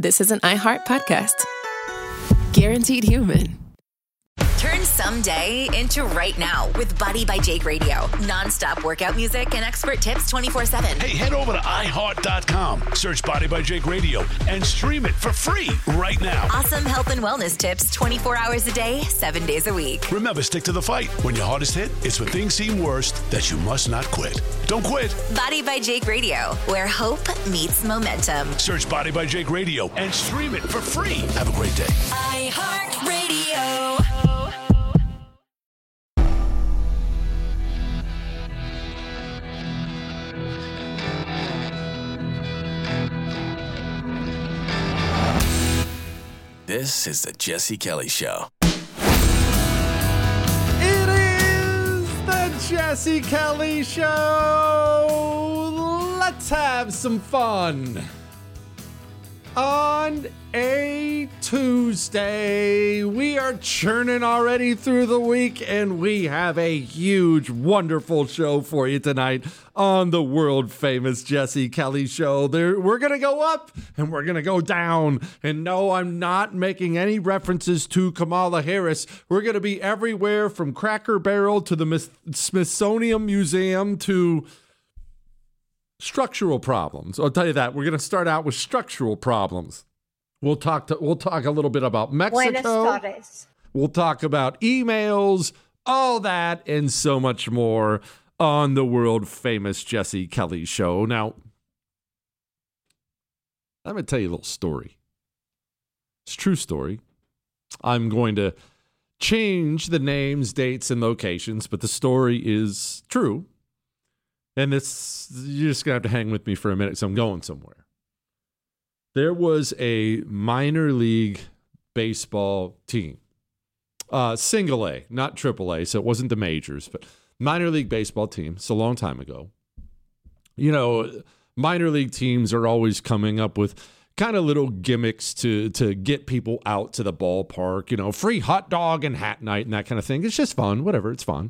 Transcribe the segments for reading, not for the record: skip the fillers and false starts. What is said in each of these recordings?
this is an iHeart podcast. Guaranteed human. Turn someday into right now with Body by Jake Radio. Non-stop workout music and expert tips 24/7. Hey, head over to iHeart.com, search Body by Jake Radio, and stream it for free right now. Awesome health and wellness tips 24 hours a day, 7 days a week. Remember, stick to the fight. When your hardest hit, it's when things seem worst that you must not quit. Don't quit. Body by Jake Radio, where hope meets momentum. Search Body by Jake Radio and stream it for free. Have a great day. iHeart Radio. This is the Jesse Kelly Show. It is the Jesse Kelly Show. Let's have some fun. On a Tuesday, we are churning already through the week, and we have a huge, wonderful show for you tonight on the world-famous Jesse Kelly Show. We're going to go up, and we're going to go down. And no, I'm not making any references to Kamala Harris. We're going to be everywhere from Cracker Barrel to the Smithsonian Museum to structural problems. I'll tell you that. We're going to start out with structural problems. We'll talk a little bit about Mexico. We'll talk about emails, all that, and so much more on the world famous Jesse Kelly Show. Now, I'm going to tell you a little story. It's a true story. I'm going to change the names, dates, and locations, but the story is true. And you're just going to have to hang with me for a minute because I'm going somewhere. There was a minor league baseball team, single A, not triple A, so it wasn't the majors, but minor league baseball team. It's a long time ago. You know, minor league teams are always coming up with kind of little gimmicks to get people out to the ballpark, you know, free hot dog and hat night and that kind of thing. It's just fun, whatever, it's fun.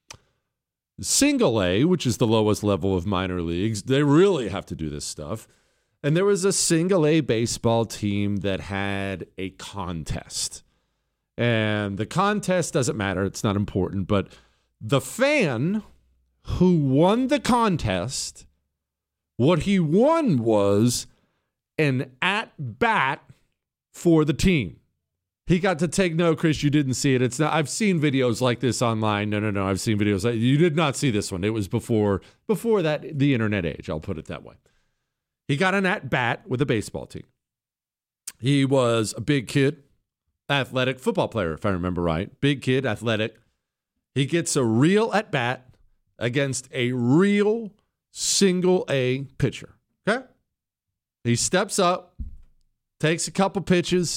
Single A, which is the lowest level of minor leagues, they really have to do this stuff. And there was a single A baseball team that had a contest. And the contest doesn't matter, it's not important, but the fan who won the contest, what he won was an at-bat for the team. He got to take, no, Chris, you didn't see it. It's not. I've seen videos like this online. No. I've seen videos. You did not see this one. It was before that, the internet age. I'll put it that way. He got an at-bat with a baseball team. He was a big kid, athletic football player, if I remember right. Big kid, athletic. He gets a real at-bat against a real single A pitcher. Okay? He steps up, takes a couple pitches,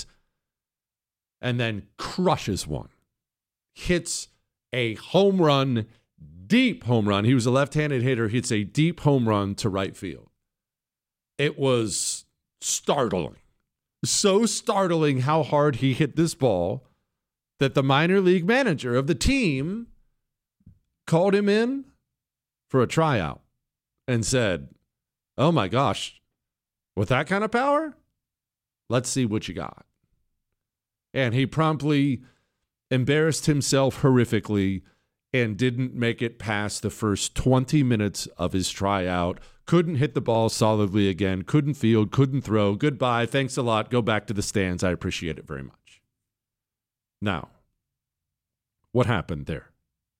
and then crushes one. Hits a home run, deep home run. He was a left-handed hitter. Hits a deep home run to right field. It was startling. So startling how hard he hit this ball that the minor league manager of the team called him in for a tryout and said, oh my gosh, with that kind of power, let's see what you got. And he promptly embarrassed himself horrifically and didn't make it past the first 20 minutes of his tryout. Couldn't hit the ball solidly again. Couldn't field, couldn't throw. Goodbye. Thanks a lot. Go back to the stands. I appreciate it very much. Now, what happened there?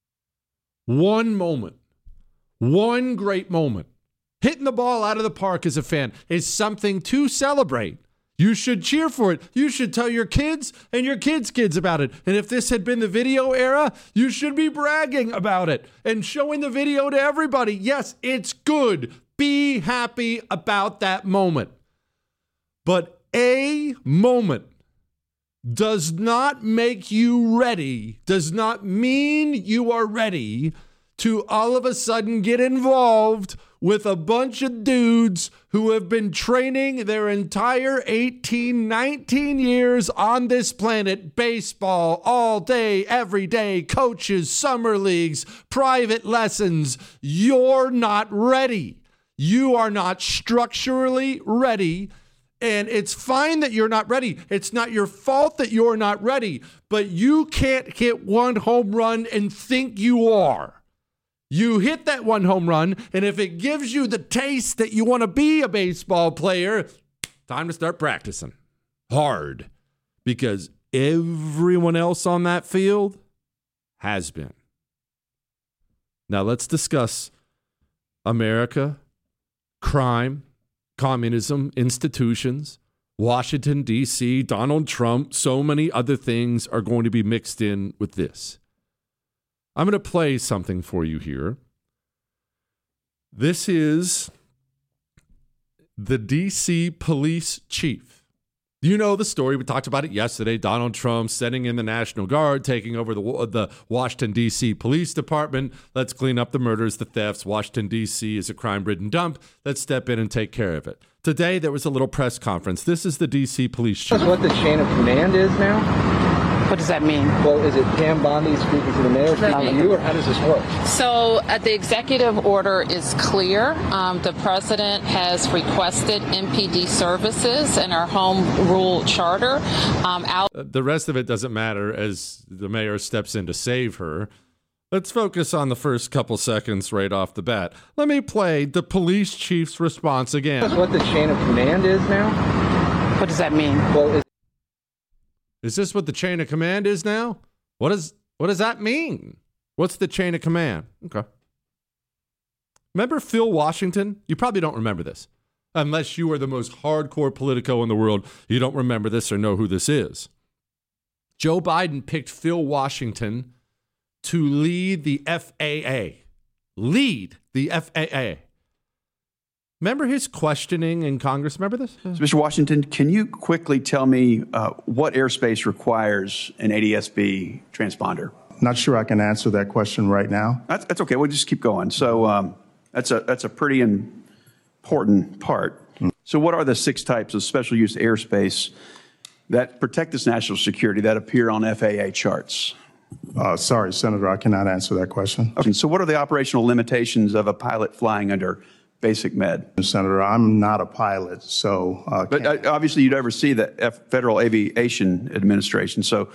One moment, one great moment. Hitting the ball out of the park as a fan is something to celebrate. You should cheer for it. You should tell your kids and your kids' kids about it. And if this had been the video era, you should be bragging about it and showing the video to everybody. Yes, it's good. Be happy about that moment. But a moment does not make you ready, does not mean you are ready to all of a sudden get involved with a bunch of dudes who have been training their entire 18, 19 years on this planet, baseball all day, every day, coaches, summer leagues, private lessons. You're not ready. You are not structurally ready. And it's fine that you're not ready. It's not your fault that you're not ready, but you can't hit one home run and think you are. You hit that one home run, and if it gives you the taste that you want to be a baseball player, time to start practicing hard, because everyone else on that field has been. Now let's discuss America, crime, communism, institutions, Washington, D.C., Donald Trump. So many other things are going to be mixed in with this. I'm going to play something for you here. This is the D.C. police chief. You know the story. We talked about it yesterday. Donald Trump sending in the National Guard, taking over the Washington, D.C. Police Department. Let's clean up the murders, the thefts. Washington, D.C. is a crime-ridden dump. Let's step in and take care of it. Today, there was a little press conference. This is the D.C. police chief. What the chain of command is now? What does that mean? Well, is it Pam Bondi speaking to the mayor, speaking to you, or how does this work? So the executive order is clear. The president has requested MPD services in our home rule charter. The rest of it doesn't matter as the mayor steps in to save her. Let's focus on the first couple seconds right off the bat. Let me play the police chief's response again. That's what the chain of command is now? What does that mean? Well, is this what the chain of command is now? What does that mean? What's the chain of command? Okay. Remember Phil Washington? You probably don't remember this. Unless you are the most hardcore Politico in the world, you don't remember this or know who this is. Joe Biden picked Phil Washington to lead the FAA. Lead the FAA. Remember his questioning in Congress? Remember this? So, Mr. Washington, can you quickly tell me what airspace requires an ADS-B transponder? Not sure I can answer that question right now. That's okay. We'll just keep going. So that's a pretty important part. So what are the 6 types of special use airspace that protect this national security that appear on FAA charts? Sorry, Senator, I cannot answer that question. Okay. So what are the operational limitations of a pilot flying under Basic Med? Senator, I'm not a pilot, so... but obviously you'd oversee the Federal Aviation Administration. So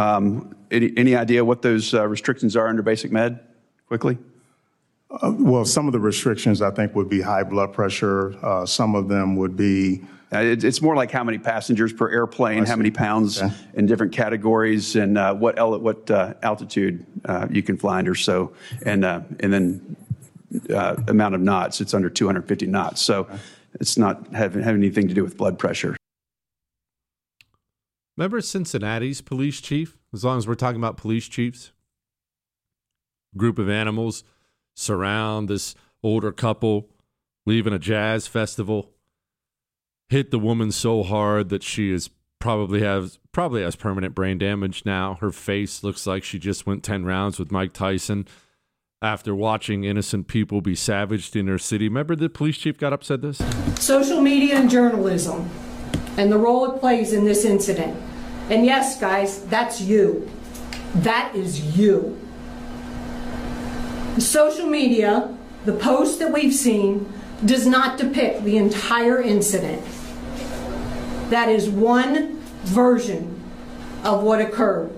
any idea what those restrictions are under Basic Med, quickly? Well, some of the restrictions, I think, would be high blood pressure. Some of them would be... It's more like how many passengers per airplane, how many pounds in different categories, and what altitude you can fly under. So, and then amount of knots. It's under 250 knots. So it's not having anything to do with blood pressure. Remember Cincinnati's police chief? As long as we're talking about police chiefs, group of animals surround this older couple leaving a jazz festival, hit the woman so hard that she is probably has permanent brain damage now. Her face looks like she just went 10 rounds with Mike Tyson after watching innocent people be savaged in her city. Remember the police chief got upset this? Social media and journalism and the role it plays in this incident. And yes, guys, that's you. That is you. The social media, the post that we've seen, does not depict the entire incident. That is one version of what occurred.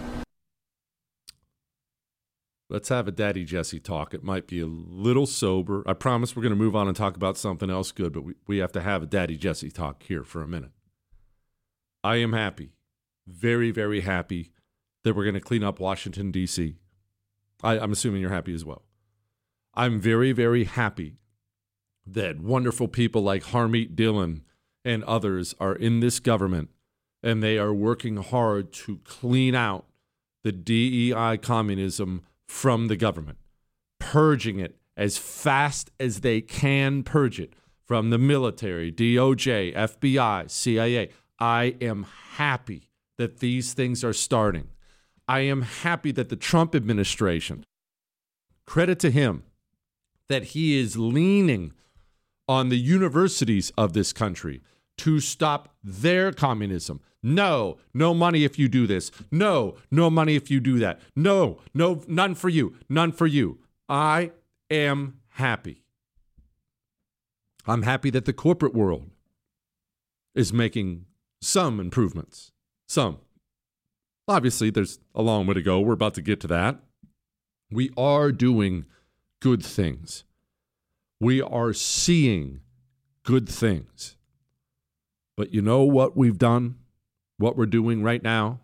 Let's have a Daddy Jesse talk. It might be a little sober. I promise we're going to move on and talk about something else good, but we have to have a Daddy Jesse talk here for a minute. I am happy, very, very happy that we're going to clean up Washington, D.C. I'm assuming you're happy as well. I'm very, very happy that wonderful people like Harmeet Dillon and others are in this government, and they are working hard to clean out the DEI communism from the government, purging it as fast as they can purge it from the military, DOJ, FBI, CIA. I am happy that these things are starting. I am happy that the Trump administration, credit to him, that he is leaning on the universities of this country to stop their communism. No money if you do this. No money if you do that. No, none for you. None for you. I am happy. I'm happy that the corporate world is making some improvements. Some. Obviously, there's a long way to go. We're about to get to that. We are doing good things. We are seeing good things. But you know what we've done? What we're doing right now?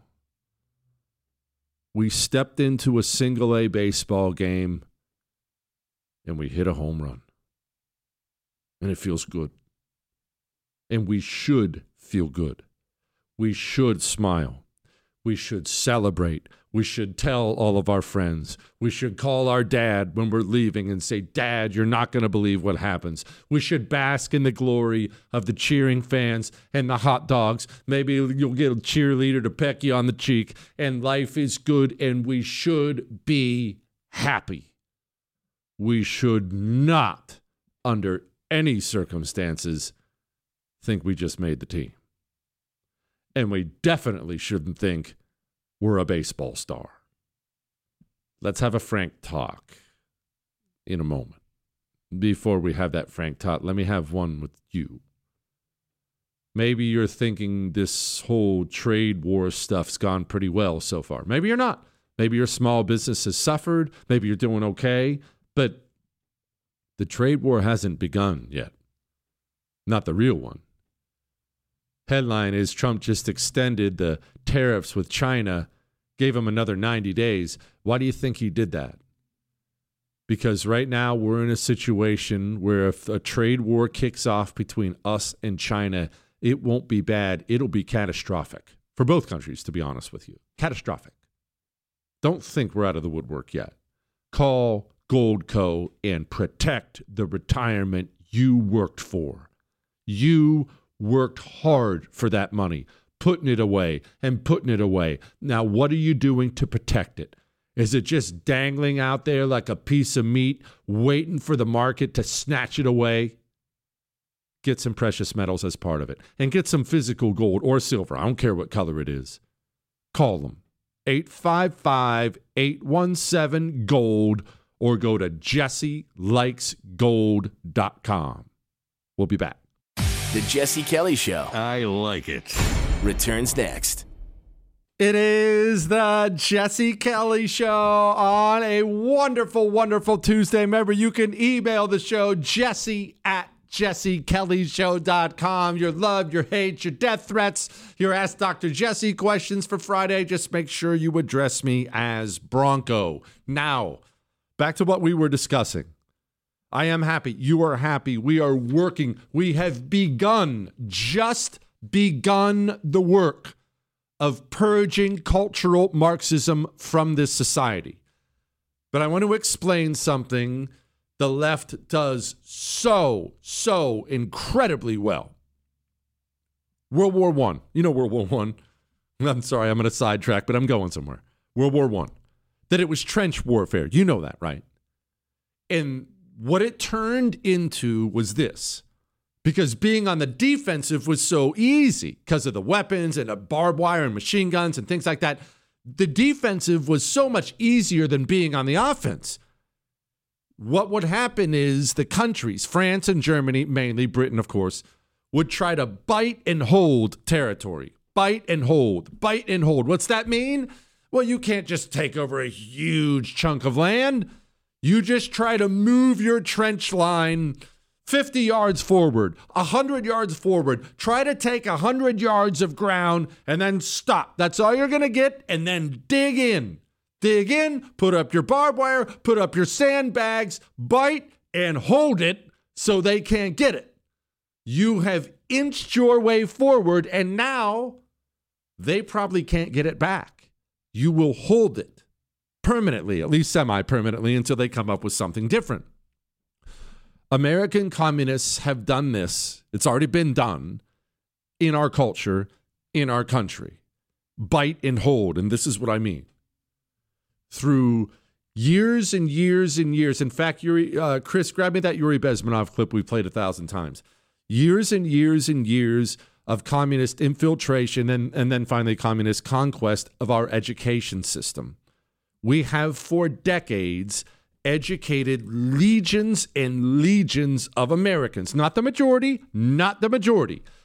We stepped into a single-A baseball game and we hit a home run. And it feels good. And we should feel good. We should smile. We should celebrate. We should tell all of our friends. We should call our dad when we're leaving and say, Dad, you're not going to believe what happens. We should bask in the glory of the cheering fans and the hot dogs. Maybe you'll get a cheerleader to peck you on the cheek. And life is good, and we should be happy. We should not, under any circumstances, think we just made the team. And we definitely shouldn't think we're a baseball star. Let's have a frank talk in a moment. Before we have that frank talk, let me have one with you. Maybe you're thinking this whole trade war stuff's gone pretty well so far. Maybe you're not. Maybe your small business has suffered. Maybe you're doing okay. But the trade war hasn't begun yet. Not the real one. Headline is Trump just extended the tariffs with China, gave him another 90 days. Why do you think he did that? Because right now we're in a situation where if a trade war kicks off between us and China, it won't be bad. It'll be catastrophic for both countries, to be honest with you. Catastrophic. Don't think we're out of the woodwork yet. Call Goldco and protect the retirement you worked for. You worked hard for that money, putting it away and putting it away. Now, what are you doing to protect it? Is it just dangling out there like a piece of meat, waiting for the market to snatch it away? Get some precious metals as part of it. And get some physical gold or silver. I don't care what color it is. Call them. 855-817-GOLD or go to JesseLikesGold.com. We'll be back. The Jesse Kelly Show. I like it. Returns next. It is the Jesse Kelly Show on a wonderful, wonderful Tuesday. Remember, you can email the show, jesse@jessekellyshow.com. Your love, your hate, your death threats, your Ask Dr. Jesse questions for Friday. Just make sure you address me as Bronco. Now, back to what we were discussing. I am happy. You are happy. We are working. We have just begun the work of purging cultural Marxism from this society. But I want to explain something the left does so incredibly well. World War I. You know World War I. I'm sorry, I'm going to sidetrack, but I'm going somewhere. World War I. That it was trench warfare. You know that, right? And what it turned into was this. Because being on the defensive was so easy because of the weapons and the barbed wire and machine guns and things like that. The defensive was so much easier than being on the offense. What would happen is the countries, France and Germany, mainly Britain, of course, would try to bite and hold territory. Bite and hold. Bite and hold. What's that mean? Well, you can't just take over a huge chunk of land. You just try to move your trench line 50 yards forward, 100 yards forward. Try to take 100 yards of ground and then stop. That's all you're going to get. And then dig in. Dig in, put up your barbed wire, put up your sandbags, bite and hold it so they can't get it. You have inched your way forward, and now they probably can't get it back. You will hold it permanently, at least semi-permanently, until they come up with something different. American communists have done this. It's already been done in our culture, in our country. Bite and hold, and this is what I mean. Through years and years and years. In fact, Chris, grab me that Yuri Bezmenov clip we played 1,000 times. Years and years and years of communist infiltration and then finally communist conquest of our education system. We have for decades educated legions and legions of Americans. Not the majority, not the majority.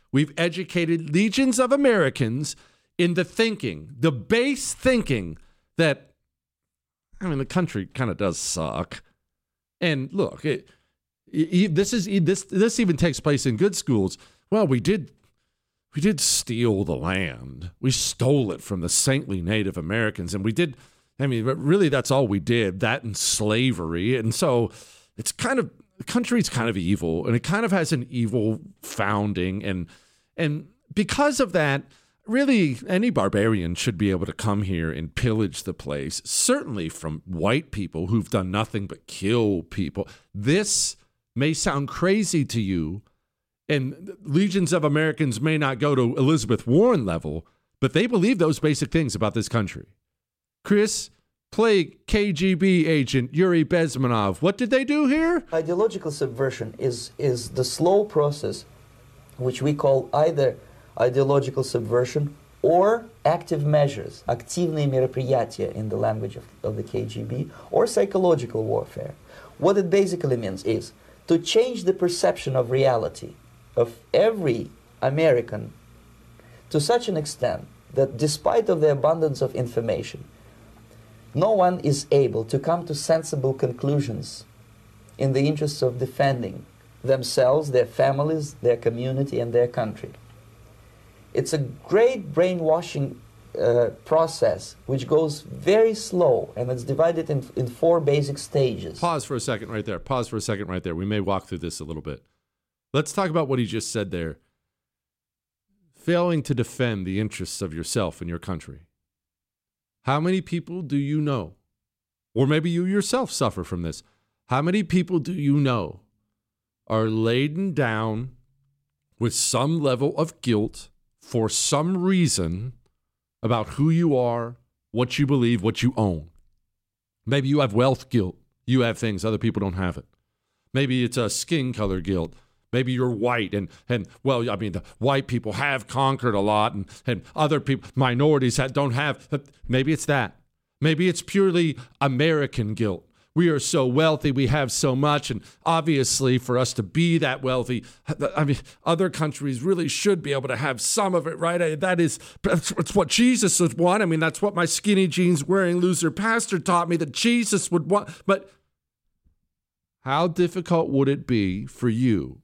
We've educated legions of Americans in the thinking, the base thinking that, the country kind of does suck. And look, this even takes place in good schools. Well, we did steal the land. We stole it from the saintly Native Americans, and we did. Really, that's all we did. That and slavery, and so it's kind of the country's kind of evil, and it kind of has an evil founding, and because of that, really, any barbarian should be able to come here and pillage the place. Certainly from white people who've done nothing but kill people. This may sound crazy to you, and legions of Americans may not go to Elizabeth Warren level, but they believe those basic things about this country. Chris, play KGB agent Yuri Bezmenov. What did they do here? Ideological subversion is the slow process which we call either ideological subversion or active measures, активные мероприятия in the language of the KGB, or psychological warfare. What it basically means is to change the perception of reality of every American to such an extent that despite of the abundance of information, no one is able to come to sensible conclusions in the interests of defending themselves, their families, their community, and their country. It's a great brainwashing process which goes very slow, and it's divided in 4 basic stages. Pause for a second right there. We may walk through this a little bit. Let's talk about what he just said there. Failing to defend the interests of yourself and your country. How many people do you know, or maybe you yourself suffer from this, how many people do you know are laden down with some level of guilt for some reason about who you are, what you believe, what you own? Maybe you have wealth guilt. You have things, other people don't have it. Maybe it's a skin color guilt. Maybe you're white and the white people have conquered a lot and other people, minorities don't have. Maybe it's that. Maybe it's purely American guilt. We are so wealthy, we have so much, and obviously for us to be that wealthy, other countries really should be able to have some of it, right? That's what Jesus would want. That's what my skinny jeans wearing loser pastor taught me that Jesus would want. But how difficult would it be for you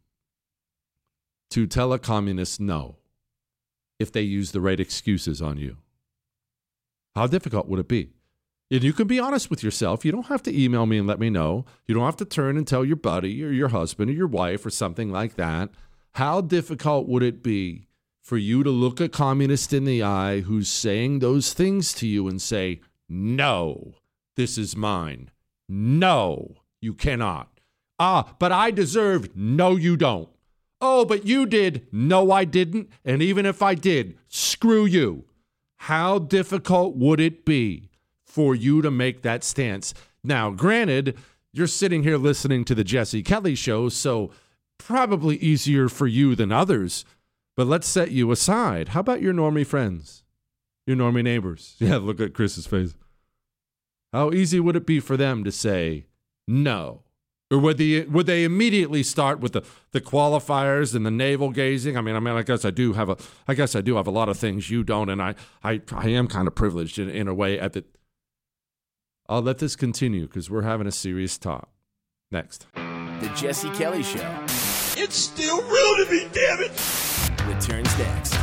to tell a communist no if they use the right excuses on you? How difficult would it be? And you can be honest with yourself. You don't have to email me and let me know. You don't have to turn and tell your buddy or your husband or your wife or something like that. How difficult would it be for you to look a communist in the eye who's saying those things to you and say, no, this is mine. No, you cannot. But I deserve. No, you don't. Oh, but you did. No, I didn't. And even if I did, screw you. How difficult would it be for you to make that stance? Now, granted, you're sitting here listening to the Jesse Kelly Show, so probably easier for you than others. But let's set you aside. How about your normie friends? Your normie neighbors? Yeah, look at Chris's face. How easy would it be for them to say no? Or would they immediately start with the qualifiers and the navel gazing? I guess I do have a lot of things you don't, and I am kind of privileged in a way at the. I'll let this continue because we're having a serious talk. Next. The Jesse Kelly Show. It's still real to me, damn it! Returns next.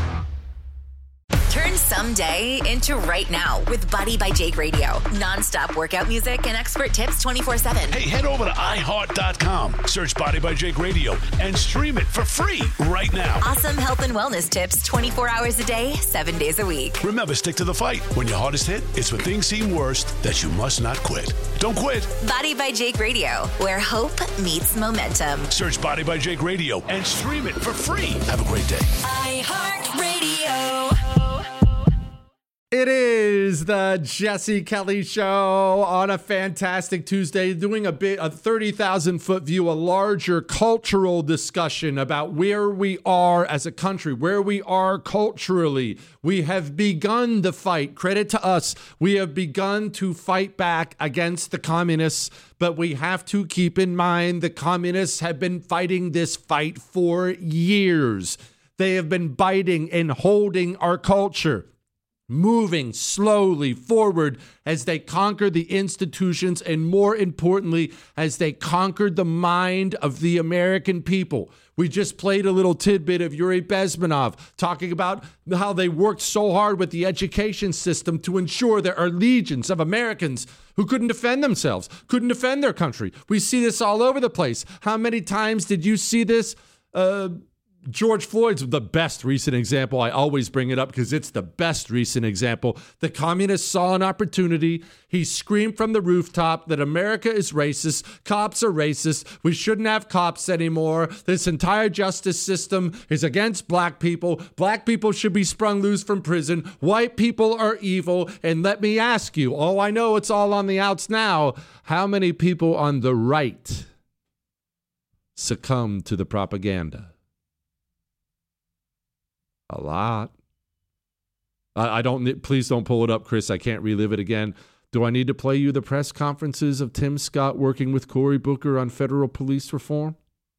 Turn someday into right now with Body by Jake Radio. Non-stop workout music and expert tips 24/7. Hey, head over to iHeart.com, search Body by Jake Radio, and stream it for free right now. Awesome health and wellness tips 24 hours a day, 7 days a week. Remember, stick to the fight. When your heart is hit, it's when things seem worst that you must not quit. Don't quit. Body by Jake Radio, where hope meets momentum. Search Body by Jake Radio and stream it for free. Have a great day. iHeartRadio. It is the Jesse Kelly Show on a fantastic Tuesday, doing a 30,000-foot view, a larger cultural discussion about where we are as a country, where we are culturally. We have begun the fight. Credit to us. We have begun to fight back against the communists, but we have to keep in mind the communists have been fighting this fight for years. They have been biting and holding our culture, moving slowly forward as they conquer the institutions and, more importantly, as they conquered the mind of the American people. We just played a little tidbit of Yuri Bezmenov talking about how they worked so hard with the education system to ensure there are legions of Americans who couldn't defend themselves, couldn't defend their country. We see this all over the place. How many times did you see this? George Floyd's the best recent example. I always bring it up because it's the best recent example. The communists saw an opportunity. He screamed from the rooftop that America is racist. Cops are racist. We shouldn't have cops anymore. This entire justice system is against black people. Black people should be sprung loose from prison. White people are evil. And let me ask you, I know it's all on the outs now. How many people on the right succumb to the propaganda? A lot. Please don't pull it up, Chris. I can't relive it again. Do I need to play you the press conferences of Tim Scott working with Cory Booker on federal police reform?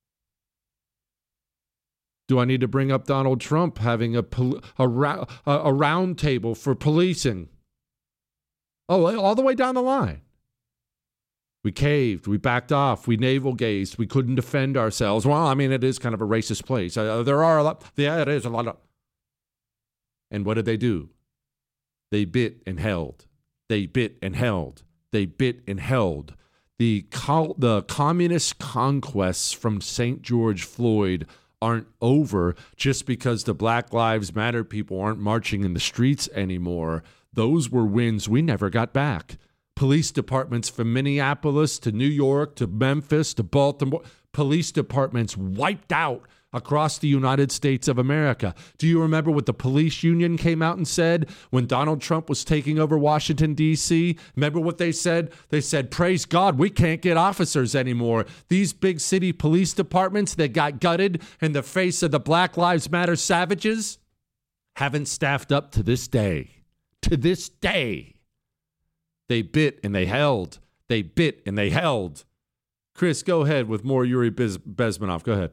Do I need to bring up Donald Trump having a round table for policing? All the way down the line. We caved, we backed off, we navel-gazed, we couldn't defend ourselves. Well, I mean, it is kind of a racist place. There are a lot. Yeah, it is a lot of. And what did they do? They bit and held. They bit and held. They bit and held. The communist conquests from St. George Floyd aren't over just because the Black Lives Matter people aren't marching in the streets anymore. Those were wins we never got back. Police departments from Minneapolis to New York to Memphis to Baltimore, police departments wiped out across the United States of America. Do you remember what the police union came out and said when Donald Trump was taking over Washington, D.C.? Remember what they said? They said, praise God, we can't get officers anymore. These big city police departments that got gutted in the face of the Black Lives Matter savages haven't staffed up to this day. To this day. They bit and they held. They bit and they held. Chris, go ahead with more Yuri Bezmenov. Go ahead.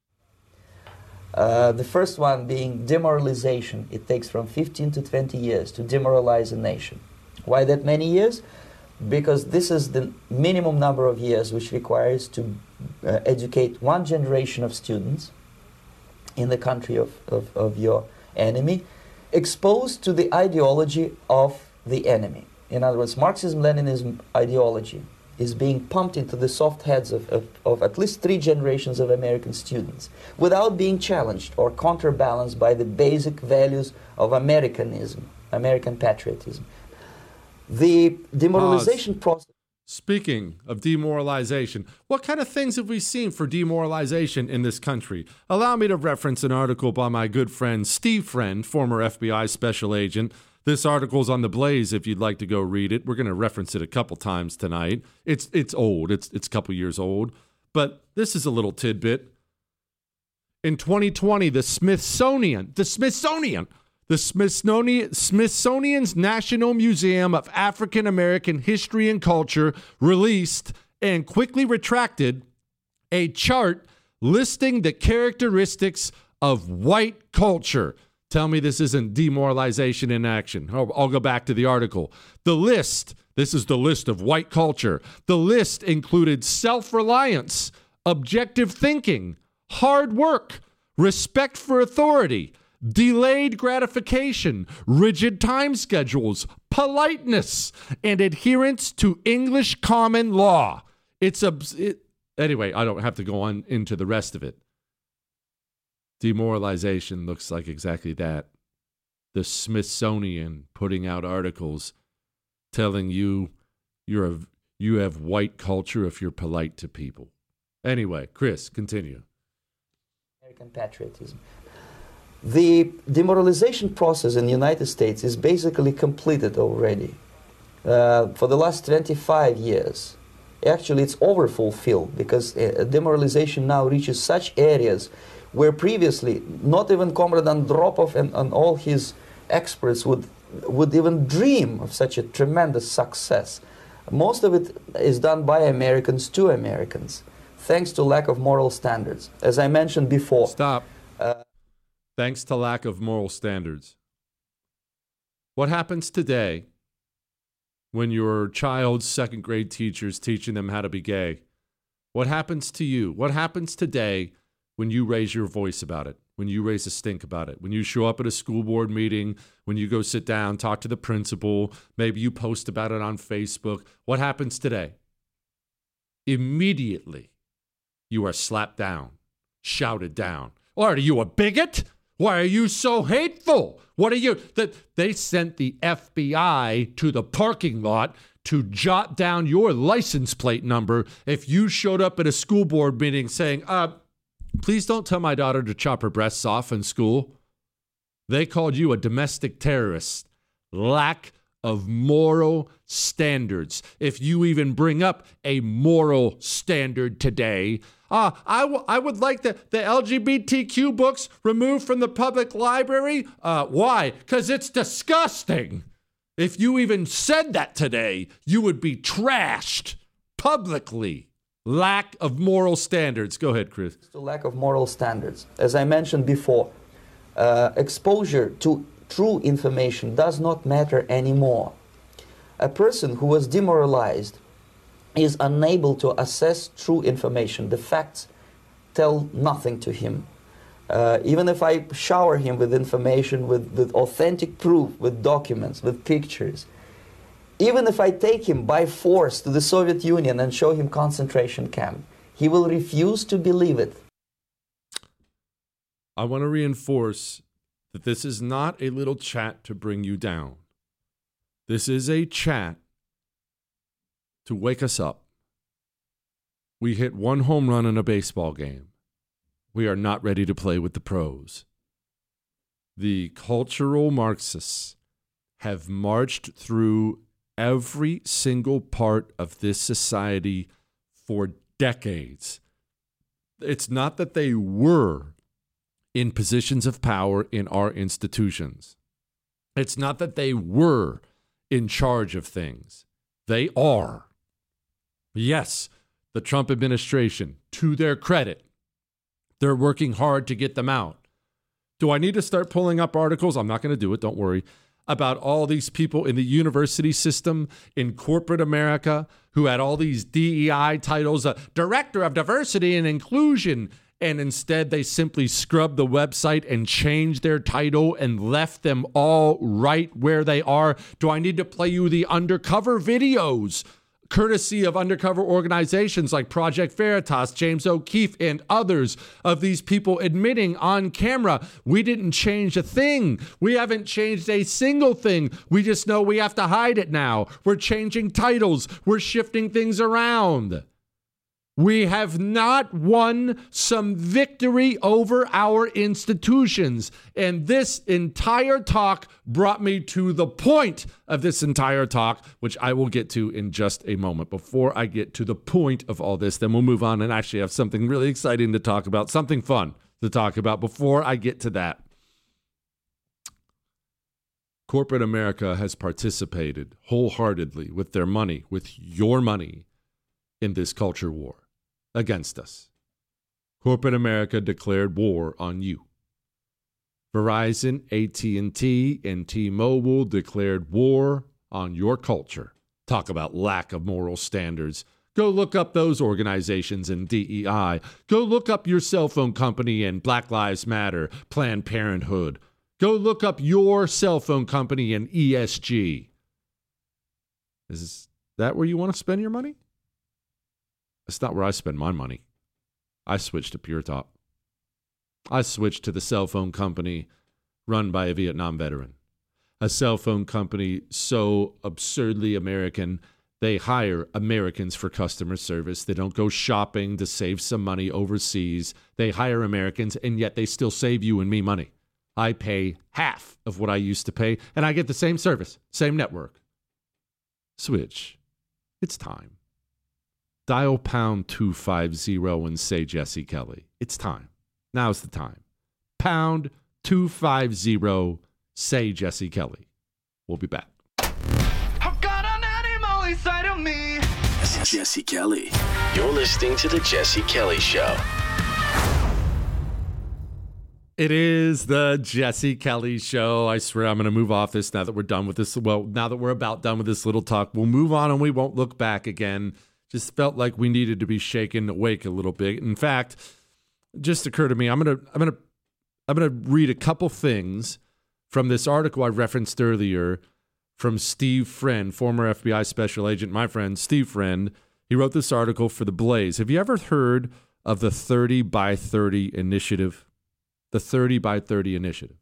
The first one being demoralization. It takes from 15 to 20 years to demoralize a nation. Why that many years? Because this is the minimum number of years which requires to educate one generation of students in the country of your enemy, exposed to the ideology of the enemy. In other words, Marxism-Leninism ideology is being pumped into the soft heads of at least 3 generations of American students without being challenged or counterbalanced by the basic values of Americanism, American patriotism. The demoralization process... Speaking of demoralization, what kind of things have we seen for demoralization in this country? Allow me to reference an article by my good friend Steve Friend, former FBI special agent. This article's on The Blaze if you'd like to go read it. We're going to reference it a couple times tonight. It's old. It's a couple years old. But this is a little tidbit. In 2020, the Smithsonian's National Museum of African American History and Culture released and quickly retracted a chart listing the characteristics of white culture. Tell me this isn't demoralization in action. I'll go back to the article. The list, this is the list of white culture. The list included self-reliance, objective thinking, hard work, respect for authority, delayed gratification, rigid time schedules, politeness, and adherence to English common law. Anyway, I don't have to go on into the rest of it. Demoralization looks like exactly that. The Smithsonian putting out articles telling you you have white culture if you're polite to people. Anyway, Chris, continue. American patriotism. The demoralization process in the United States is basically completed already. For the last 25 years, actually it's overfulfilled because demoralization now reaches such areas where previously not even Comrade Andropov and all his experts would even dream of such a tremendous success. Most of it is done by Americans to Americans, thanks to lack of moral standards. As I mentioned before. Stop. thanks to lack of moral standards. What happens today when your child's second grade teacher's teaching them how to be gay? What happens to you? What happens today when you raise your voice about it, when you raise a stink about it, when you show up at a school board meeting, when you go sit down, talk to the principal, maybe you post about it on Facebook? What happens today? Immediately, you are slapped down, shouted down. Are you a bigot? Why are you so hateful? What are you? They sent the FBI to the parking lot to jot down your license plate number if you showed up at a school board meeting saying, please don't tell my daughter to chop her breasts off in school. They called you a domestic terrorist. Lack of moral standards. If you even bring up a moral standard today, I would like the LGBTQ books removed from the public library. Why? Because it's disgusting. If you even said that today, you would be trashed publicly. Lack of moral standards. Go ahead, Chris. The lack of moral standards. As I mentioned before, exposure to true information does not matter anymore. A person who was demoralized is unable to assess true information. The facts tell nothing to him. Even if I shower him with information, with authentic proof, with documents, with pictures, even if I take him by force to the Soviet Union and show him concentration camp, he will refuse to believe it. I want to reinforce that this is not a little chat to bring you down. This is a chat to wake us up. We hit one home run in a baseball game. We are not ready to play with the pros. The cultural Marxists have marched through every single part of this society for decades. It's not that they were in positions of power in our institutions. It's not that they were in charge of things. They are. Yes, the Trump administration, to their credit, they're working hard to get them out. Do I need to start pulling up articles? I'm not going to do it, don't worry. About all these people in the university system, in corporate America, who had all these DEI titles, Director of Diversity and Inclusion, and instead they simply scrubbed the website and changed their title and left them all right where they are. Do I need to play you the undercover videos, courtesy of undercover organizations like Project Veritas, James O'Keefe, and others, of these people admitting on camera, we didn't change a thing. We haven't changed a single thing. We just know we have to hide it now. We're changing titles. We're shifting things around. We have not won some victory over our institutions. And this entire talk brought me to the point of this entire talk, which I will get to in just a moment. Before I get to the point of all this, then we'll move on and actually have something really exciting to talk about, something fun to talk about before I get to that. Corporate America has participated wholeheartedly with their money, with your money, in this culture war against us. Corporate America declared war on you. Verizon, AT&T, and T-Mobile declared war on your culture. Talk about lack of moral standards. Go look up those organizations in DEI. Go look up your cell phone company in Black Lives Matter, Planned Parenthood. Go look up your cell phone company in ESG. Is that where you want to spend your money? That's not where I spend my money. I switched to Pure Talk. I switched to the cell phone company run by a Vietnam veteran. A cell phone company so absurdly American, they hire Americans for customer service. They don't go shopping to save some money overseas. They hire Americans, and yet they still save you and me money. I pay half of what I used to pay, and I get the same service, same network. Switch. It's time. Dial pound 250 and say Jesse Kelly. It's time. Now's the time. Pound 250, say Jesse Kelly. We'll be back. I've got an animal inside of me. Jesse Kelly. You're listening to The Jesse Kelly Show. It is the Jesse Kelly Show. I swear I'm going to move off this now that we're done with this. Well, now that we're about done with this little talk, we'll move on and we won't look back again. Just felt like we needed to be shaken awake a little bit. In fact, just occurred to me, I'm going to read a couple things from this article I referenced earlier from Steve Friend, former FBI special agent, my friend Steve Friend. He wrote this article for The Blaze. Have you ever heard of the 30 by 30 initiative? The 30 by 30 initiative.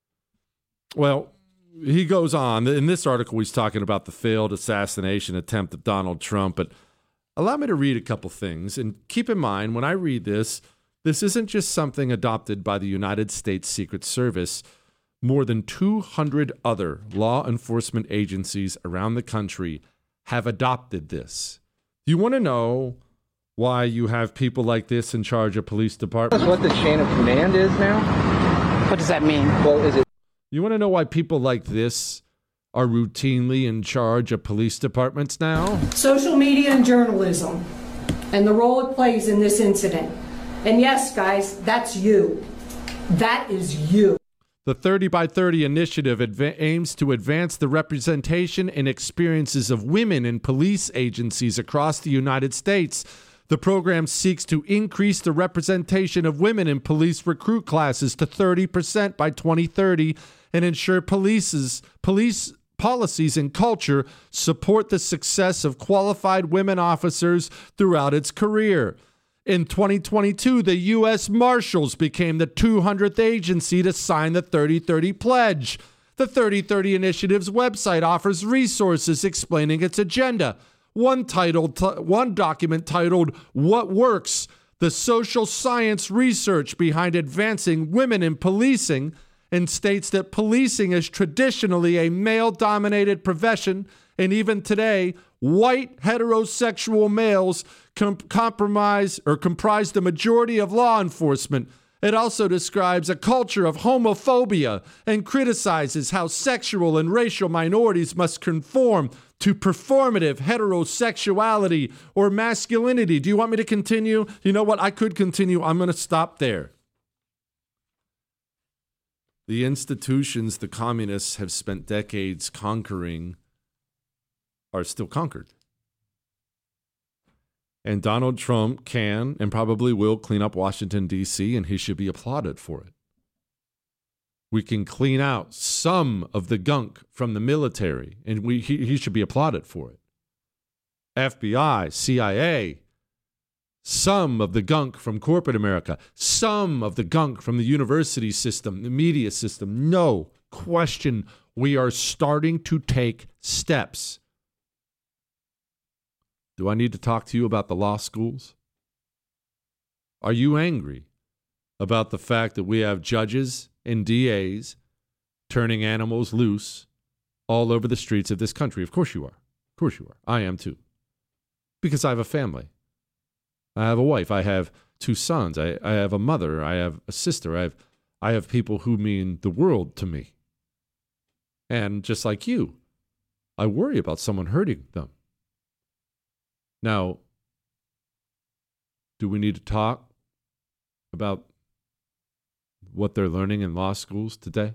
Well, he goes on. In this article, he's talking about the failed assassination attempt of Donald Trump. But allow me to read a couple things. And keep in mind, when I read this, this isn't just something adopted by the United States Secret Service. More than 200 other law enforcement agencies around the country have adopted this. You want to know why you have people like this in charge of police departments? That's what the chain of command is now? What does that mean? Well, is it? You want to know why people like this are routinely in charge of police departments now? Social media and journalism, and the role it plays in this incident. And yes, guys, that's you. That is you. The 30 by 30 initiative aims to advance the representation and experiences of women in police agencies across the United States. The program seeks to increase the representation of women in police recruit classes to 30% by 2030 and ensure police policies and culture support the success of qualified women officers throughout its career. In 2022, the U.S. Marshals became the 200th agency to sign the 30-30 pledge. The 30-30 Initiative's website offers resources explaining its agenda. One document titled What Works? The Social Science Research Behind Advancing Women in Policing, and states that policing is traditionally a male-dominated profession, and even today, white heterosexual males comprise the majority of law enforcement. It also describes a culture of homophobia and criticizes how sexual and racial minorities must conform to performative heterosexuality or masculinity. Do you want me to continue? You know what? I could continue. I'm going to stop there. The institutions the communists have spent decades conquering are still conquered. And Donald Trump can and probably will clean up Washington, D.C., and he should be applauded for it. We can clean out some of the gunk from the military, and he should be applauded for it. FBI, CIA, some of the gunk from corporate America, some of the gunk from the university system, the media system. No question, we are starting to take steps. Do I need to talk to you about the law schools? Are you angry about the fact that we have judges and DAs turning animals loose all over the streets of this country? Of course you are. Of course you are. I am too. Because I have a family. I have a wife. I have two sons. I have a mother. I have a sister. I have people who mean the world to me. And just like you, I worry about someone hurting them. Now, do we need to talk about what they're learning in law schools today?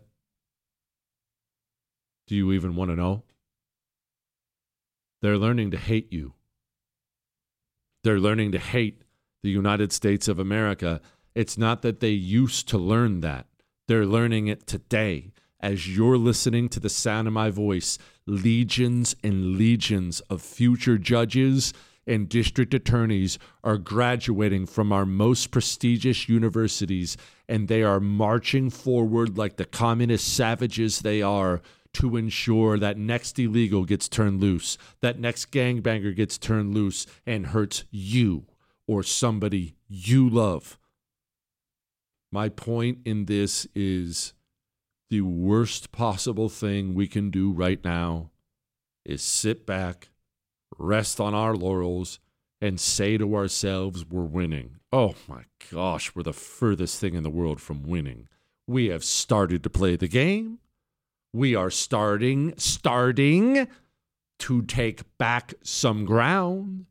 Do you even want to know? They're learning to hate you. They're learning to hate the United States of America. It's not that they used to learn that. They're learning it today. As you're listening to the sound of my voice, legions and legions of future judges and district attorneys are graduating from our most prestigious universities, and they are marching forward like the communist savages they are to ensure that next illegal gets turned loose, that next gangbanger gets turned loose and hurts you or somebody you love. My point in this is the worst possible thing we can do right now is sit back, rest on our laurels, and say to ourselves, we're winning. Oh my gosh, we're the furthest thing in the world from winning. We have started to play the game. We are starting to take back some ground.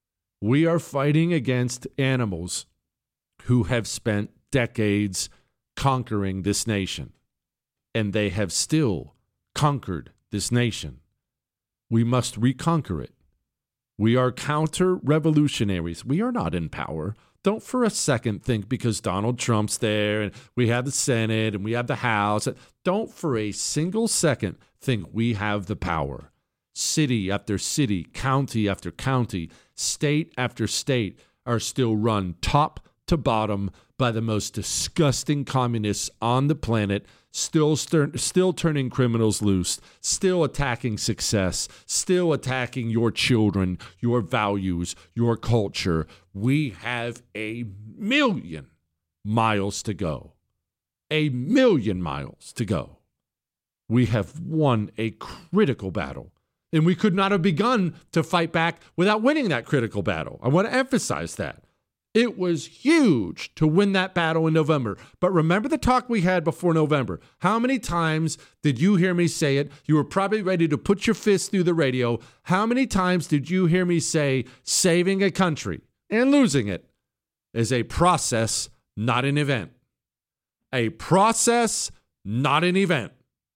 We are fighting against animals who have spent decades conquering this nation. And they have still conquered this nation. We must reconquer it. We are counter-revolutionaries. We are not in power. Don't for a second think because Donald Trump's there and we have the Senate and we have the House. Don't for a single second think we have the power. City after city, county after county, state after state are still run top to bottom by the most disgusting communists on the planet, still turning criminals loose, still attacking success, still attacking your children, your values, your culture. We have 1,000,000 miles to go. 1,000,000 miles to go. We have won a critical battle, and we could not have begun to fight back without winning that critical battle. I want to emphasize that. It was huge to win that battle in November. But remember the talk we had before November. How many times did you hear me say it? You were probably ready to put your fist through the radio. How many times did you hear me say saving a country and losing it is a process, not an event? A process, not an event.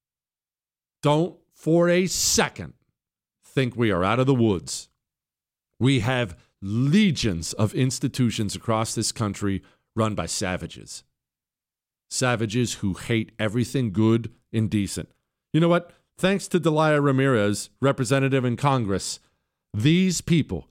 Don't for a second think we are out of the woods. We have legions of institutions across this country run by savages. Savages who hate everything good and decent. You know what? Thanks to Delia Ramirez, representative in Congress, these people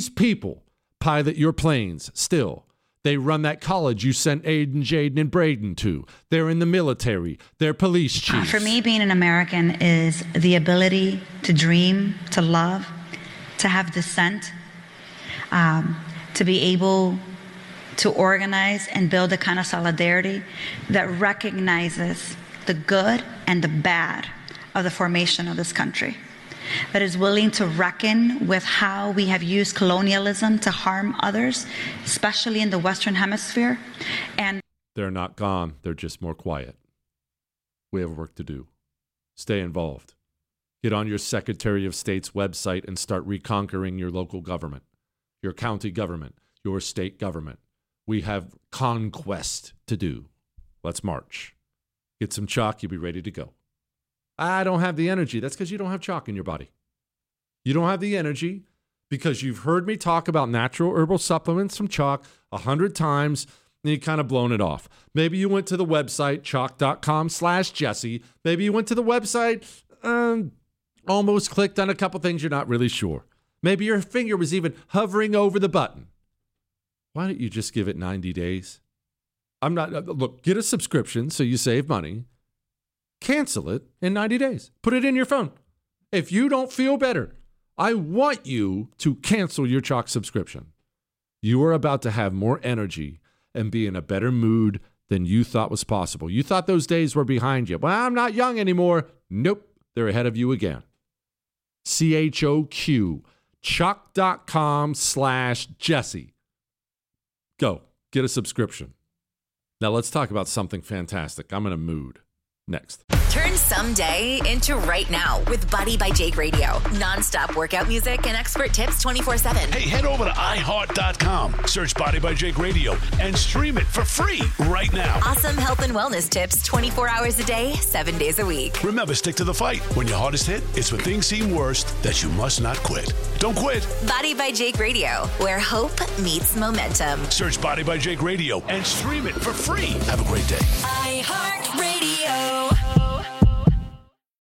pilot your planes still. They run that college you sent Aiden, Jaden, and Braden to. They're in the military. They're police chiefs. For me, being an American is the ability to dream, to love, to have dissent, to be able to organize and build a kind of solidarity that recognizes the good and the bad of the formation of this country, that is willing to reckon with how we have used colonialism to harm others, especially in the Western Hemisphere. And they're not gone. They're just more quiet. We have work to do. Stay involved. Get on your Secretary of State's website and start reconquering your local government, your county government, your state government. We have conquest to do. Let's march. Get some chalk. You'll be ready to go. I don't have the energy. That's because you don't have chalk in your body. You don't have the energy because you've heard me talk about natural herbal supplements from chalk 100 times and you kind of blown it off. Maybe you went to the website, chalk.com/Jesse. Maybe you went to the website, almost clicked on a couple things you're not really sure. Maybe your finger was even hovering over the button. Why don't you just give it 90 days? Look, get a subscription so you save money. Cancel it in 90 days. Put it in your phone. If you don't feel better, I want you to cancel your chalk subscription. You are about to have more energy and be in a better mood than you thought was possible. You thought those days were behind you. Well, I'm not young anymore. Nope, they're ahead of you again. CHOQ, chalk.com/Jesse. Go, get a subscription. Now let's talk about something fantastic. I'm in a mood. Next. Turn someday into right now with Body by Jake Radio. Non-stop workout music and expert tips 24/7. Hey, head over to iHeart.com. Search Body by Jake Radio and stream it for free right now. Awesome health and wellness tips 24 hours a day, 7 days a week. Remember, stick to the fight. When your heart is hit, it's when things seem worst that you must not quit. Don't quit. Body by Jake Radio, where hope meets momentum. Search Body by Jake Radio and stream it for free. Have a great day. iHeart Radio.